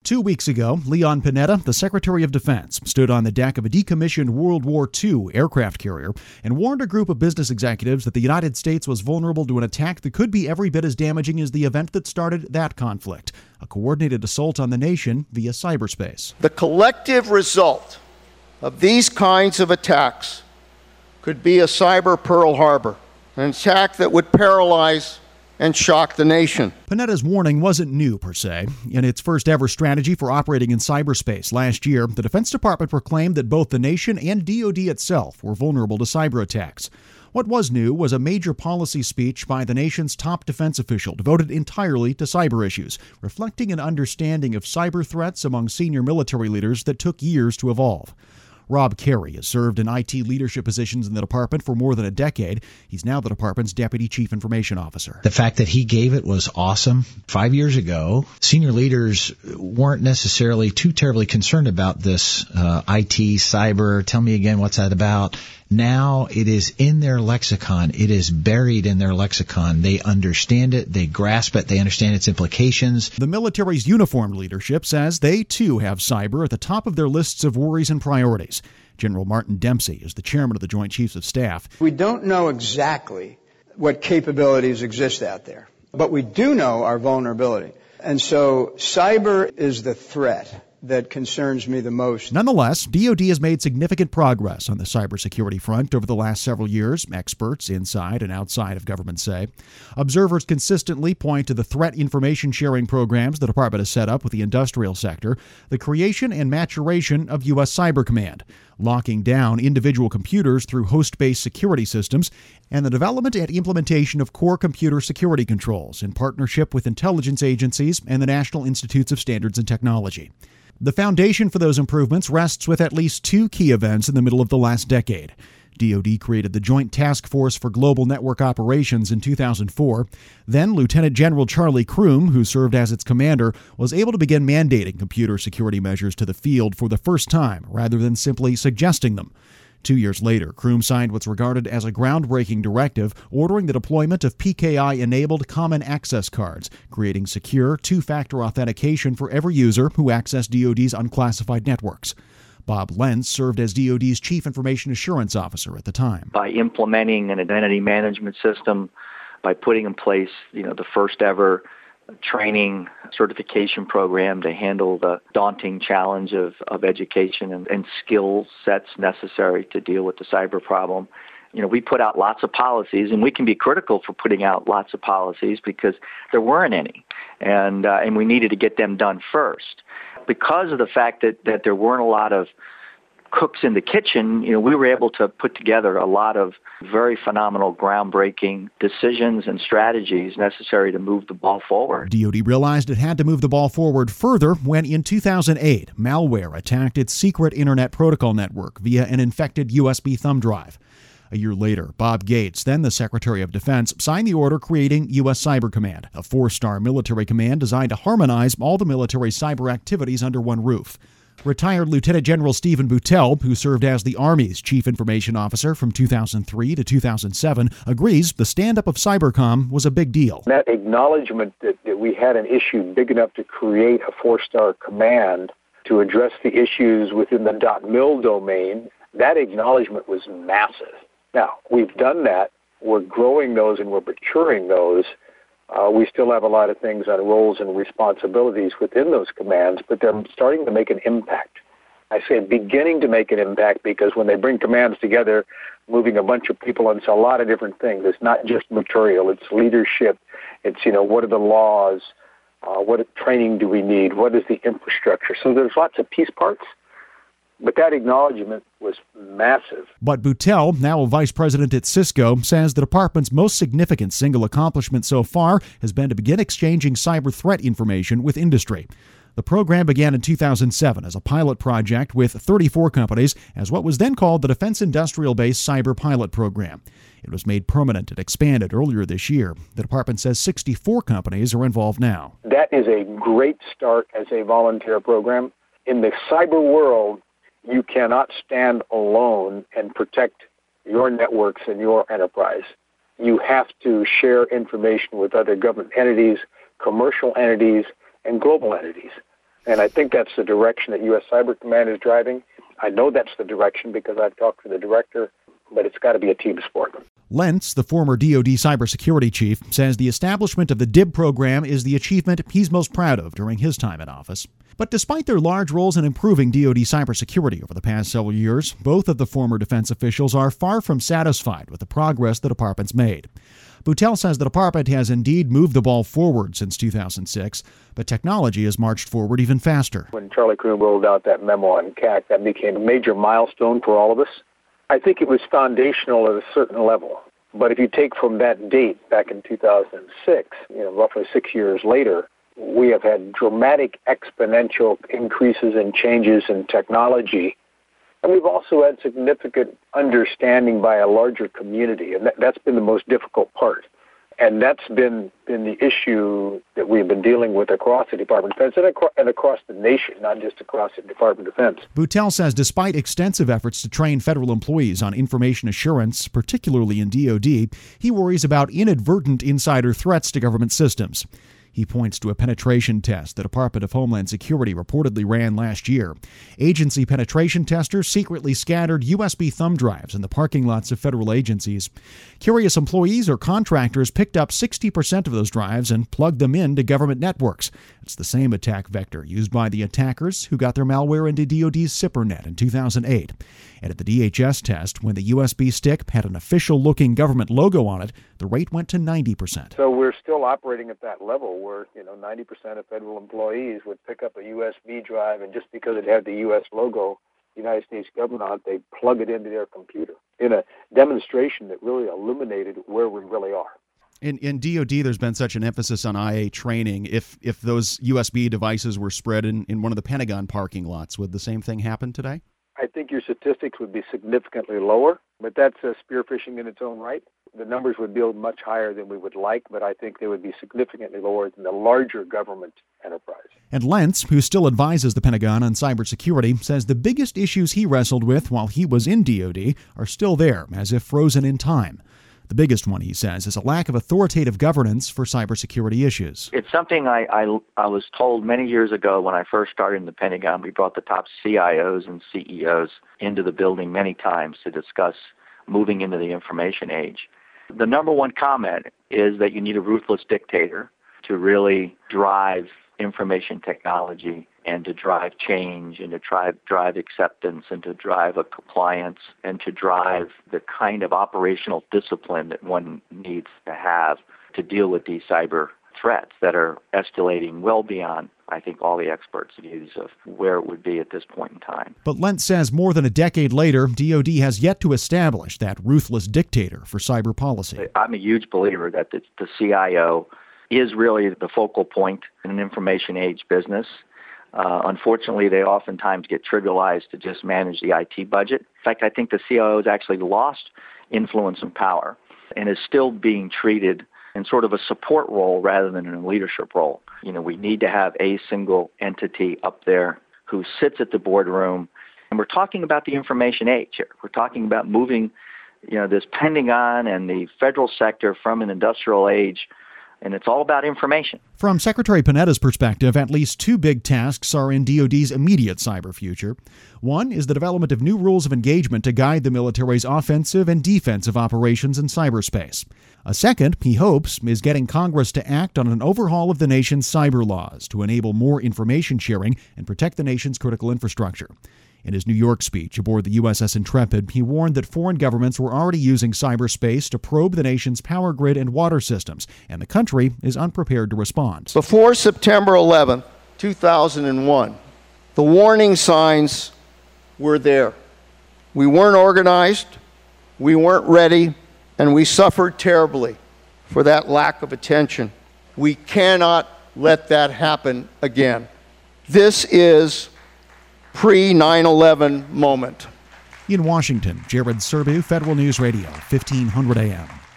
2 weeks ago, Leon Panetta, the Secretary of Defense, stood on the deck of a decommissioned World War II aircraft carrier and warned a group of business executives that the United States was vulnerable to an attack that could be every bit as damaging as the event that started that conflict, a coordinated assault on the nation via cyberspace. The collective result of these kinds of attacks could be a cyber Pearl Harbor, an attack that would paralyze and shock the nation. Panetta's warning wasn't new, per se. In its first ever strategy for operating in cyberspace last year, the Defense Department proclaimed that both the nation and DoD itself were vulnerable to cyber attacks. What was new was a major policy speech by the nation's top defense official devoted entirely to cyber issues, reflecting an understanding of cyber threats among senior military leaders that took years to evolve. Rob Carey has served in IT leadership positions in the department for more than a decade. He's now the department's Deputy Chief Information Officer. The fact that he gave it was awesome. 5 years ago, senior leaders weren't necessarily too terribly concerned about this IT, cyber, tell me again what's that about. Now it is in their lexicon. It is buried in their lexicon. They understand it. They grasp it. They understand its implications. The military's uniformed leadership says they, too, have cyber at the top of their lists of worries and priorities. General Martin Dempsey is the chairman of the Joint Chiefs of Staff. We don't know exactly what capabilities exist out there, but we do know our vulnerability. And so cyber is the threat that concerns me the most. Nonetheless, DoD has made significant progress on the cybersecurity front over the last several years, experts inside and outside of government say. Observers consistently point to the threat information sharing programs the department has set up with the industrial sector, the creation and maturation of U.S. Cyber Command, locking down individual computers through host-based security systems, and the development and implementation of core computer security controls in partnership with intelligence agencies and the National Institutes of Standards and Technology. The foundation for those improvements rests with at least two key events in the middle of the last decade. DoD created the Joint Task Force for Global Network Operations in 2004. Then Lieutenant General Charlie Croom, who served as its commander, was able to begin mandating computer security measures to the field for the first time, rather than simply suggesting them. 2 years later, Croom signed what's regarded as a groundbreaking directive ordering the deployment of PKI-enabled common access cards, creating secure two-factor authentication for every user who accessed DoD's unclassified networks. Bob Lentz served as DoD's Chief Information Assurance Officer at the time. By implementing an identity management system, by putting in place, the first ever training certification program to handle the daunting challenge of education and skill sets necessary to deal with the cyber problem. We put out lots of policies, and we can be critical for putting out lots of policies because there weren't any, and we needed to get them done first. Because of the fact that there weren't a lot of cooks in the kitchen, we were able to put together a lot of very phenomenal, groundbreaking decisions and strategies necessary to move the ball forward. DoD realized it had to move the ball forward further when, in 2008, malware attacked its secret Internet Protocol network via an infected USB thumb drive. A year later, Bob Gates, then the Secretary of Defense, signed the order creating U.S. Cyber Command, a four-star military command designed to harmonize all the military cyber activities under one roof. Retired Lieutenant General Stephen Buttell, who served as the Army's Chief Information Officer from 2003 to 2007, agrees the stand-up of Cybercom was a big deal. That acknowledgement that we had an issue big enough to create a four-star command to address the issues within the .mil domain, that acknowledgement was massive. Now, we've done that. We're growing those and we're maturing those. We still have a lot of things on roles and responsibilities within those commands, but they're starting to make an impact. I say beginning to make an impact because when they bring commands together, moving a bunch of people on a lot of different things. It's not just material. It's leadership. It's, what are the laws? What training do we need? What is the infrastructure? So there's lots of piece parts. But that acknowledgement was massive. But Buttell, now a vice president at Cisco, says the department's most significant single accomplishment so far has been to begin exchanging cyber threat information with industry. The program began in 2007 as a pilot project with 34 companies as what was then called the Defense Industrial Base Cyber Pilot Program. It was made permanent and expanded earlier this year. The department says 64 companies are involved now. That is a great start as a volunteer program. In the cyber world, you cannot stand alone and protect your networks and your enterprise. You have to share information with other government entities, commercial entities, and global entities. And I think that's the direction that U.S. Cyber Command is driving. I know that's the direction because I've talked to the director, but it's got to be a team sport. Lentz, the former DoD cybersecurity chief, says the establishment of the DIB program is the achievement he's most proud of during his time in office. But despite their large roles in improving DoD cybersecurity over the past several years, both of the former defense officials are far from satisfied with the progress the department's made. Beutel says the department has indeed moved the ball forward since 2006, but technology has marched forward even faster. When Charlie Crune rolled out that memo on CAC, that became a major milestone for all of us. I think it was foundational at a certain level. But if you take from that date back in 2006, roughly 6 years later, we have had dramatic exponential increases and changes in technology. And we've also had significant understanding by a larger community, and that's been the most difficult part. And that's been the issue that we've been dealing with across the Department of Defense and across the nation, not just across the Department of Defense. Beutel says despite extensive efforts to train federal employees on information assurance, particularly in DoD, he worries about inadvertent insider threats to government systems. He points to a penetration test the Department of Homeland Security reportedly ran last year. Agency penetration testers secretly scattered USB thumb drives in the parking lots of federal agencies. Curious employees or contractors picked up 60% of those drives and plugged them into government networks. It's the same attack vector used by the attackers who got their malware into DoD's SIPRnet in 2008. And at the DHS test, when the USB stick had an official-looking government logo on it, the rate went to 90%. So we're still operating at that level where 90% of federal employees would pick up a USB drive, and just because it had the U.S. logo, United States government on it, they plug it into their computer in a demonstration that really illuminated where we really are. In DoD, there's been such an emphasis on IA training. If those USB devices were spread in one of the Pentagon parking lots, would the same thing happen today? I think your statistics would be significantly lower, but that's spear phishing in its own right. The numbers would be much higher than we would like, but I think they would be significantly lower than the larger government enterprise. And Lentz, who still advises the Pentagon on cybersecurity, says the biggest issues he wrestled with while he was in DoD are still there, as if frozen in time. The biggest one, he says, is a lack of authoritative governance for cybersecurity issues. It's something I was told many years ago when I first started in the Pentagon. We brought the top CIOs and CEOs into the building many times to discuss moving into the information age. The number one comment is that you need a ruthless dictator to really drive information technology and to drive change and to drive acceptance and to drive a compliance and to drive the kind of operational discipline that one needs to have to deal with these cyber threats that are escalating well beyond, I think, all the experts' views of where it would be at this point in time. But Lentz says more than a decade later, DoD has yet to establish that ruthless dictator for cyber policy. I'm a huge believer that the CIO is really the focal point in an information age business. Unfortunately, they oftentimes get trivialized to just manage the IT budget. In fact, I think the CIO has actually lost influence and power and is still being treated in sort of a support role rather than in a leadership role. We need to have a single entity up there who sits at the boardroom. And we're talking about the information age here. We're talking about moving, this Pentagon and the federal sector from an industrial age, and it's all about information. From Secretary Panetta's perspective, at least two big tasks are in DoD's immediate cyber future. One is the development of new rules of engagement to guide the military's offensive and defensive operations in cyberspace. A second, he hopes, is getting Congress to act on an overhaul of the nation's cyber laws to enable more information sharing and protect the nation's critical infrastructure. In his New York speech aboard the USS Intrepid, he warned that foreign governments were already using cyberspace to probe the nation's power grid and water systems, and the country is unprepared to respond. Before September 11, 2001, the warning signs were there. We weren't organized, we weren't ready, and we suffered terribly for that lack of attention. We cannot let that happen again. This is pre-9/11 moment. In Washington, Jared Serbu, Federal News Radio, 1500 AM.